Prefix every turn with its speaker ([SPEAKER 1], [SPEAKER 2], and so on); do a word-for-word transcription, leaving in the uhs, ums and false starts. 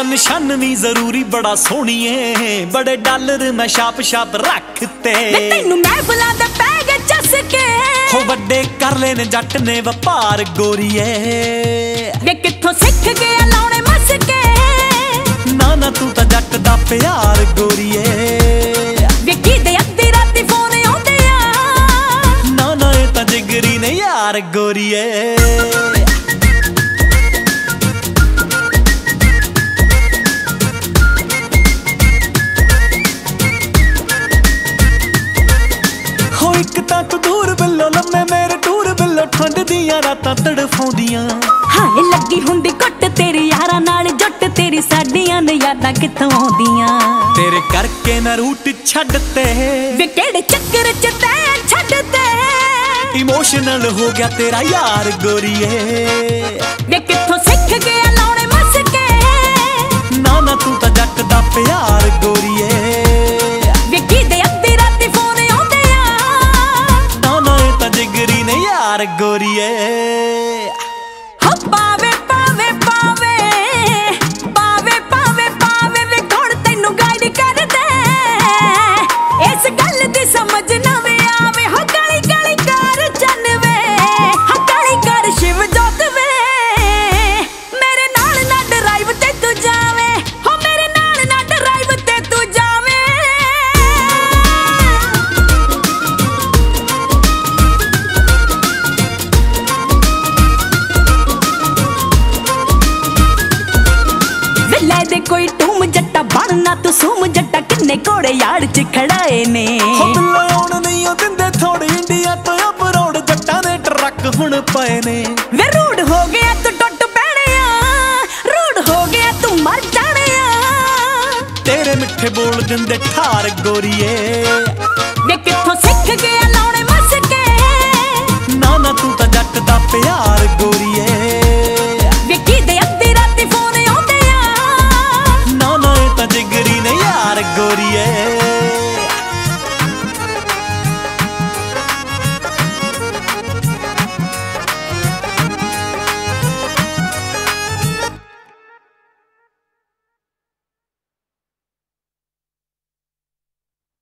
[SPEAKER 1] निशान भी जरूरी बड़ा सोहणीए, बड़े डॉलर मैं छाप छाप रखते।
[SPEAKER 2] तैनू मैं बुलादा पै गए चस के,
[SPEAKER 1] हो वड्डे कर लेने जट ने वपार गोरीए।
[SPEAKER 2] वे कित्थों सिख गया लाउणे मस के,
[SPEAKER 1] ना ना तू तां जट दा प्यार गोरीए।
[SPEAKER 2] वे किदे अद्धी राती फोन आउंदे आ,
[SPEAKER 1] ना ना ए तां जिगरी ने यार गोरीए। इक तां तू दूर बिल्लो लम्मे मेरे टूर बिल्लो, ठंड दियां रातां तड़फाउंदियां।
[SPEAKER 2] हाय लगी हुंदी घुट तेरी यारां नाल जुट, तेरी साडियां ने यादां कित्थों आउंदियां।
[SPEAKER 1] तेरे करके ना रूट छड्डते,
[SPEAKER 2] वे केड़े चक्कर च तैं छड्डते।
[SPEAKER 1] इमोशनल हो गया तेरा यार गोरीए।
[SPEAKER 2] वे कित्थों सिख गया लाउणे मस के,
[SPEAKER 1] ना ना तू तां जट दा प्यार गोरीए।
[SPEAKER 2] वे किदे अद्धी राती फोन
[SPEAKER 1] जिगरी ने यार गोरीए।
[SPEAKER 2] हो पावे पावे पावे पावे पावे पावे वे कौन तैनू गाइड कर दे, इस गल दी समझ ना वे आवे। हो गली गली कर चन वे, हो गली कर शिव जोत वे, मेरे नाल ना ड्राइव ते तू जावे। हो मेरे नाल ना ड्राइव ते तू जावे। दे कोई टूम जट्टा बनना तू सूम जट्टा, किन्ने घोड़े यार च खड़ाए ने।
[SPEAKER 1] आउण नहीं दिंदे थोड़ी इंडिया तो अबरोड, जट्टां दे ट्रक हुण पए ने।
[SPEAKER 2] वे रूड हो गया तू टुट पैणिया, रूड हो गया तू मर जाणिया।
[SPEAKER 1] तेरे मिठे बोल दिंदे ठार गोरीए।
[SPEAKER 2] वे कित्थों सिख गया लाउणे मस के,
[SPEAKER 1] ना ना तू तां जट दा प्यार